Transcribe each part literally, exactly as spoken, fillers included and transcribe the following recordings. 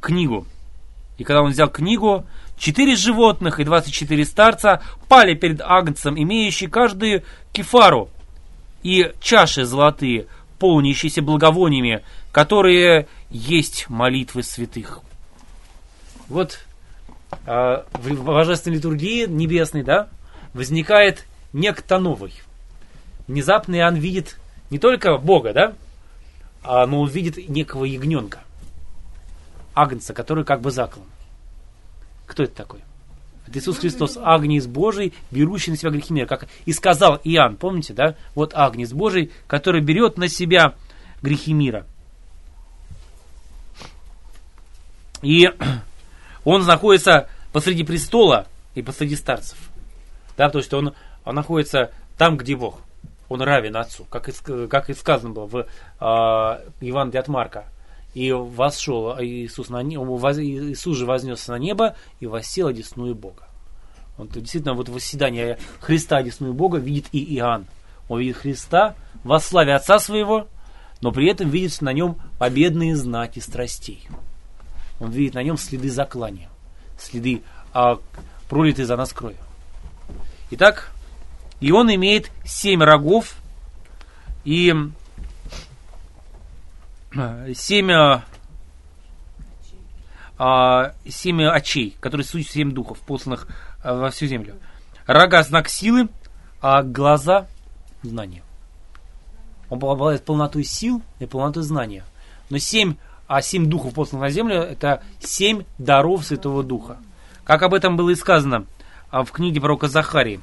книгу. И когда он взял книгу, четыре животных и двадцать четыре старца пали перед Агнцем, имеющие каждую кефару, и чаши золотые, полнящиеся благовониями, которые есть молитвы святых. Вот э, в божественной литургии небесной, да, возникает некто новый. Внезапно Иоанн видит не только Бога, да, а, но он видит некого ягненка, Агнца, который как бы заклан. Кто это такой? Это Иисус Христос, Агнец Божий, берущий на себя грехи мира. Как и сказал Иоанн, помните, да? Вот Агнец Божий, который берет на себя грехи мира. И он находится посреди престола и посреди старцев. Да, то есть он, он находится там, где Бог. Он равен Отцу, как и, как и сказано было в э, Евангелии от Марка. И восшел Иисус на небо, Иисус же вознесся на небо и воссел одесную Бога. Он, действительно, вот восседание Христа одесную Бога видит и Иоанн. Он видит Христа во славе Отца своего, но при этом видит на нем победные знаки страстей. Он видит на нем следы заклания, следы а, пролитой за нас крови. Итак, и он имеет семь рогов и семь, а, семь очей, которые суть семь духов, посланных а, во всю землю. Рога — знак силы, а глаза — знания. Он обладает полнотой сил и полнотой знания. Но семь, а семь духов, посланных на землю, это семь даров Святого Духа. Как об этом было и сказано а, в книге пророка Захарии.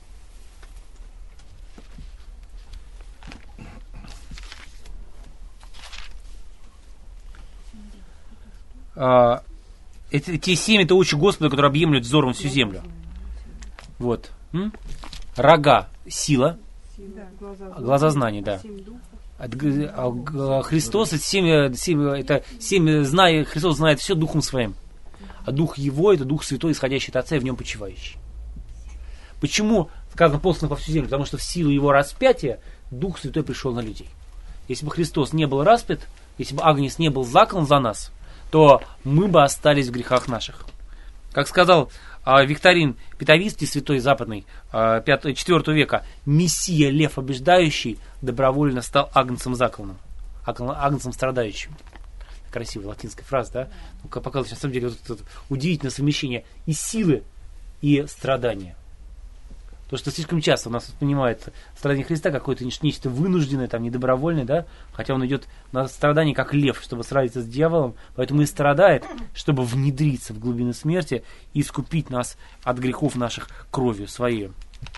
Uh, эти, эти семь — это очи Господа, которые объемлют взором всю землю. Вот. М? Рога — сила. Да, глаза, глаза знаний, да. Христос — это семь, семь, это семь зная, Христос знает все духом своим. А дух его — это дух святой, исходящий от Отца и в нем почивающий. Почему сказано посланных во всю землю? Потому что в силу его распятия Дух Святой пришел на людей. Если бы Христос не был распят, если бы Агнец не был заклан за нас, то мы бы остались в грехах наших. Как сказал э, Викторин Петовицкий, святой западный, э, четвёртого века, Мессия, лев побеждающий, добровольно стал агнцем закланным, агнцем страдающим. Красивая латинская фраза, да? Ну, показывает, на самом деле, вот это удивительное совмещение и силы, и страдания. Потому что слишком часто у нас понимает страдание Христа какое-то нечто вынужденное, там, недобровольное, да? Хотя он идет на страдание как лев, чтобы сразиться с дьяволом, поэтому и страдает, чтобы внедриться в глубины смерти и искупить нас от грехов наших кровью своей.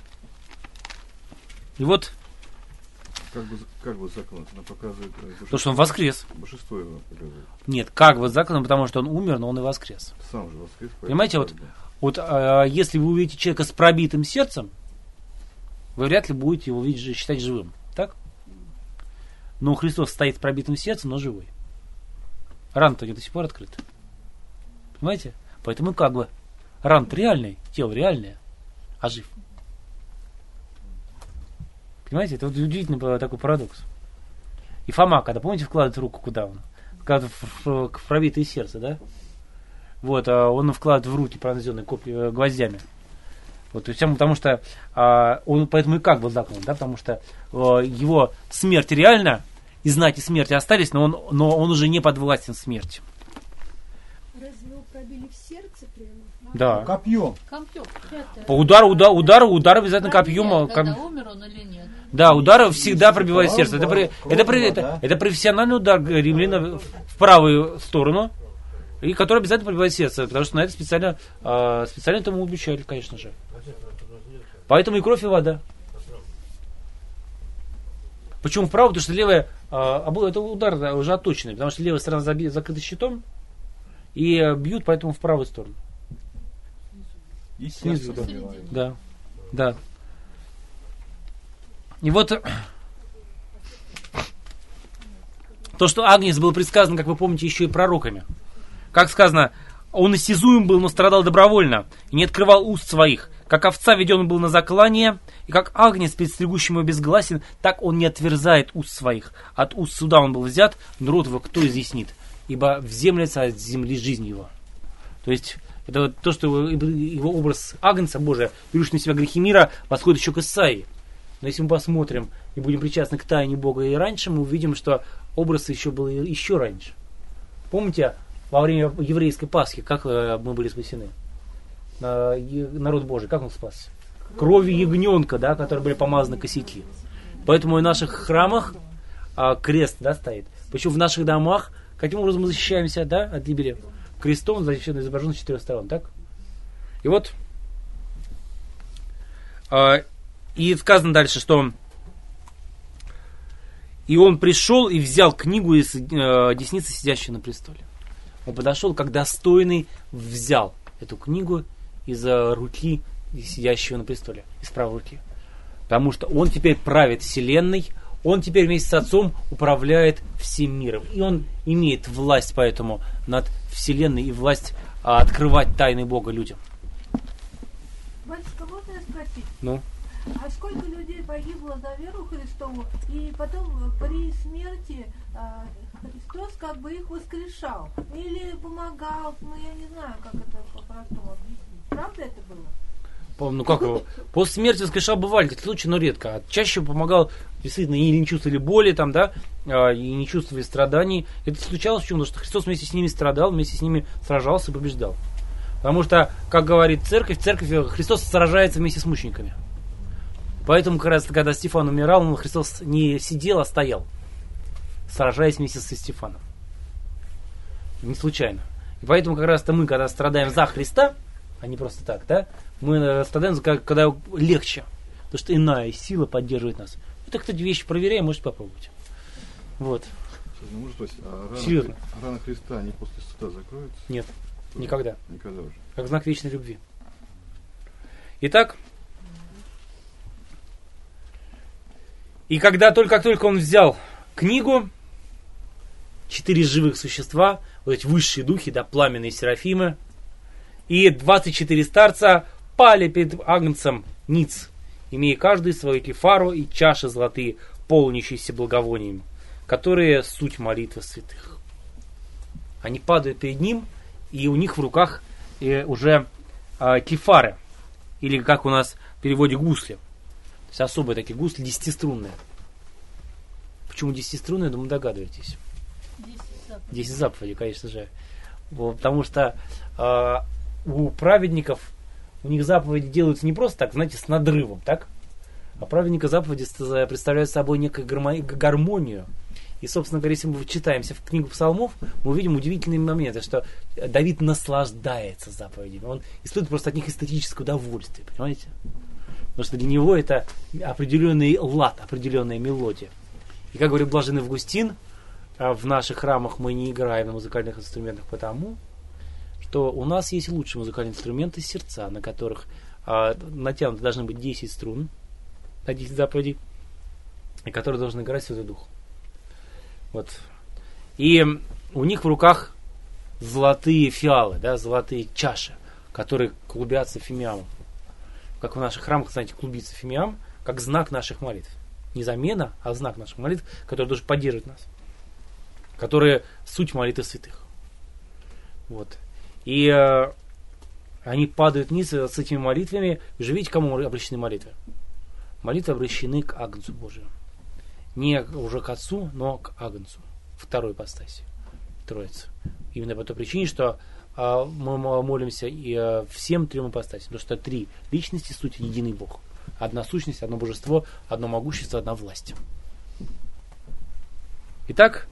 И вот как бы, как бы заклан, она показывает то, что он воскрес. Божество его показывает. Нет, как бы заклан, потому что он умер, но он и воскрес. Сам же воскрес. Понимаете, вот, вот а, если вы увидите человека с пробитым сердцем, вы вряд ли будете его видеть, считать живым. Так? Но Христос стоит с пробитым сердцем, но живой. Рана-то до сих пор открыта. Понимаете? Поэтому как бы рана-то реальная, тело реальное, а жив. Понимаете? Это вот удивительный такой парадокс. И Фома, когда, помните, вкладывает руку куда он? Вкладывает в, в, в пробитое сердце, да? Вот, а он вкладывает в руки, пронзенные копья, гвоздями. Вот, то есть, потому что а, он поэтому и как был заклан, да, потому что а, его смерть реальна, и знаки смерти остались, но он, но он уже не подвластен смерти. Разве его пробили в сердце прямо? Да. Копьем. Копьем. По удару, удар, удар, удар обязательно копьем. Когда умер он или нет? Да, удар всегда пробивает сердце. Это, это, это, это, это профессиональный удар римляна в правую сторону, и который обязательно пробивает сердце, потому что на это специально, э, специально этому обучали, конечно же. Поэтому и кровь, и вода. Почему вправо? Потому что левая, э, это удар да, уже отточенный, потому что левая сторона заби, закрыта щитом, и э, бьют поэтому в правую сторону. И снизу, да. да. Да. И вот то, что Агнец был предсказан, как вы помните, еще и пророками. Как сказано, он истязуем был, но страдал добровольно, и не открывал уст своих. Как овца веден был на заклание, и как агнец перед стригущим его безгласен, так он не отверзает уст своих. От уст суда он был взят, но рот его кто изъяснит? ибо вземлется от земли жизнь его. То есть, это вот то, что его образ Агнца Божия, берущий на себя грехи мира, восходит еще к Исаии. Но если мы посмотрим и будем причастны к тайне Бога и раньше, мы увидим, что образ еще был еще раньше. Помните, во время еврейской Пасхи, как мы были спасены? Народ Божий, как он спасся? Кровью ягненка, да, которые были помазаны косяки. Поэтому и в наших храмах а, крест, да, стоит. Почему в наших домах, каким образом мы защищаемся, да, от гибели? Крестом изображен с четырех сторон, так? И вот, а, и сказано дальше, что и он пришел и взял книгу из э, десницы сидящего на престоле. Он подошел, как достойный, взял эту книгу из руки сидящего на престоле, из правой руки. Потому что он теперь правит вселенной, он теперь вместе с Отцом управляет всем миром. И он имеет власть поэтому над вселенной и власть а, открывать тайны Бога людям. Батюшка, можно я спросить? Ну? А сколько людей погибло за веру Христову, и потом при смерти а, Христос как бы их воскрешал? Или помогал? Ну, я не знаю, как это по-простому объяснить. Правда это было? Ну как его? После смерти воскрешал бывали такие случаи, но редко. А чаще помогал, действительно, и не чувствовали боли, там, да, и не чувствовали страданий. Это случалось почему? Потому что Христос вместе с ними страдал, вместе с ними сражался и побеждал. Потому что, как говорит церковь, церковь Христос сражается вместе с мучениками. Поэтому, как раз, когда Стефан умирал, Христос не сидел, а стоял, сражаясь вместе со Стефаном. Не случайно. И поэтому, как раз-то мы, когда страдаем за Христа, а не просто так, да, мы страдаем, когда легче. Потому что иная сила поддерживает нас. Это, кстати, вещи проверяем, можете попробовать. Вот. Ну, может, то есть, а рана, Серьезно. Рана Христа, они после суда закроются? Нет, никогда. Никогда уже. Как знак вечной любви. Итак, и когда только, как только он взял книгу, четыре живых существа, вот эти высшие духи, да, пламенные серафимы, и двадцать четыре старца пали перед Агнцем ниц, имея каждый свою кефару и чаши золотые, полнящиеся благовониями, которые суть молитвы святых. Они падают перед ним, и у них в руках э, уже э, кефары, или как у нас в переводе гусли. То есть особые такие гусли, десятиструнные. Почему десятиструнные, думаю, догадываетесь. Десять заповедей, конечно же. Потому что э, у праведников, у них заповеди делаются не просто так, знаете, с надрывом, так? А праведника заповеди представляют собой некую гармонию. И, собственно говоря, если мы читаемся в книгу Псалмов, мы увидим удивительные моменты, что Давид наслаждается заповедями. Он испытывает просто от них эстетическое удовольствие, понимаете? Потому что для него это определенный лад, определенная мелодия. И как говорит блаженный Августин, в наших храмах мы не играем на музыкальных инструментах потому, что у нас есть лучшие музыкальные инструменты сердца, на которых а, натянуты должны быть десять струн, на десять заповедей, и которые должны играть Святой Дух. Вот. И у них в руках золотые фиалы, да, золотые чаши, которые клубятся фимиамом. Как в наших храмах, знаете, клубится фимиам, как знак наших молитв. Не замена, а знак наших молитв, который должен поддерживать нас. Которые суть молитвы святых. Вот. И э, они падают вниз с этими молитвами. Вы же видите, к кому обращены молитвы? Молитвы обращены к Агнцу Божию. Не уже к Отцу, но к Агнцу. Второй ипостаси. Троицы. Именно по той причине, что э, мы молимся и, э, всем трем ипостасям. Потому что три личности, суть единый Бог. Одна сущность, одно божество, одно могущество, одна власть. Итак,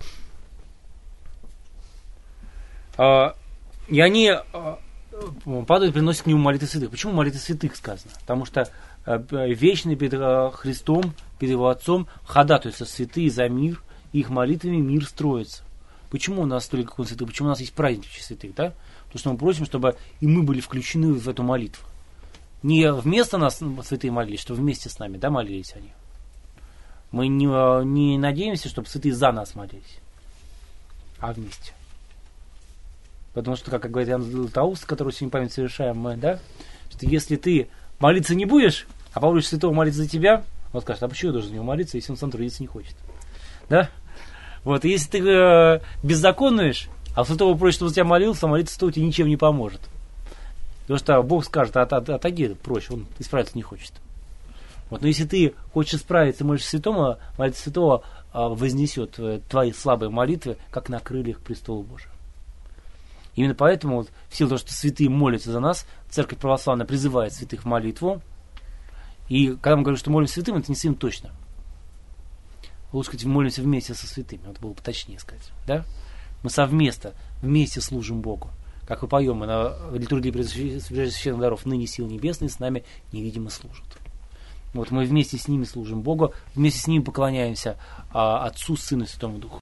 э, и они э, падают, приносят к нему молитвы святых. Почему молитвы святых сказано? Потому что э, вечный перед э, Христом, перед его Отцом ходатайствуются святые за мир, и их молитвами мир строится. Почему у нас столько икон святых? Почему у нас есть праздник святых? Да? Потому что мы просим, чтобы и мы были включены в эту молитву. Не вместо нас святые молились, что вместе с нами, да, молились они. Мы не, не надеемся, чтобы святые за нас молились, а вместе. Потому что, как говорит Иоанн Златоуст, который сегодня память совершаем мы, да, что если ты молиться не будешь, а попросишь святого молиться за тебя, он скажет, а почему я должен за него молиться, если он сам трудиться не хочет? Да? Вот, и если ты э, беззаконуешь, А святого просит, чтобы за тебя молился, а молиться святого тебе ничем не поможет. Потому что Бог скажет, от, от, отойди прочь, он исправиться не хочет. Вот, но если ты хочешь исправиться, молишься святому, молитва святого а, вознесет твои слабые молитвы, как на крыльях престола Божия. Именно поэтому, вот, в силу того, что святые молятся за нас, Церковь Православная призывает святых в молитву. И когда мы говорим, что молимся святым, это не святым точно. Лучше сказать, молимся вместе со святыми. Это было бы точнее сказать. Да? Мы совместно, вместе служим Богу. Как мы поем мы на литургии Пресвященных даров, ныне силы небесные с нами невидимо служат. Вот мы вместе с ними служим Богу, вместе с ними поклоняемся а, Отцу, Сыну и Святому Духу.